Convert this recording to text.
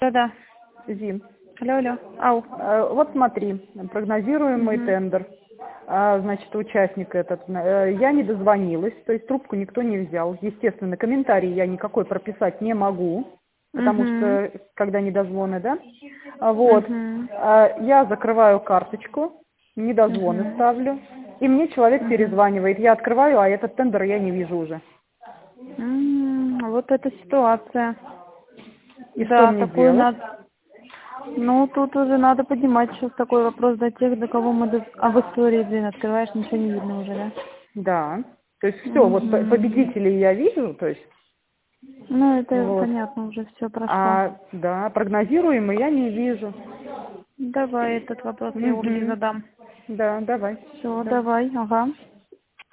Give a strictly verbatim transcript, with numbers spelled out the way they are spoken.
Да-да. Зин. Алло, алло. Ау. Э, Вот смотри, прогнозируемый Мгм. тендер. А, Значит, участник этот. э, Я не дозвонилась, то есть трубку никто не взял. Естественно, комментарий я никакой прописать не могу, потому Мгм. что когда недозвоны, да? А Вот. Мгм. А, Я закрываю карточку, недозвоны Мгм. ставлю, и мне человек Мгм. перезванивает. Я открываю, а этот тендер я не вижу уже. М, Вот эта ситуация. И что Да, мне такую делать? надо. Ну, тут уже надо поднимать сейчас такой вопрос до тех, до кого мы... до- А в истории, блин, открываешь, ничего не видно уже, да? Да. То есть все, вот по- Угу. победителей я вижу, то есть Ну, это вот. понятно, уже все прошло. А, да, прогнозируемый я не вижу. Давай этот вопрос я Ольге Угу. задам. Да, давай. Все, Да. давай, ага.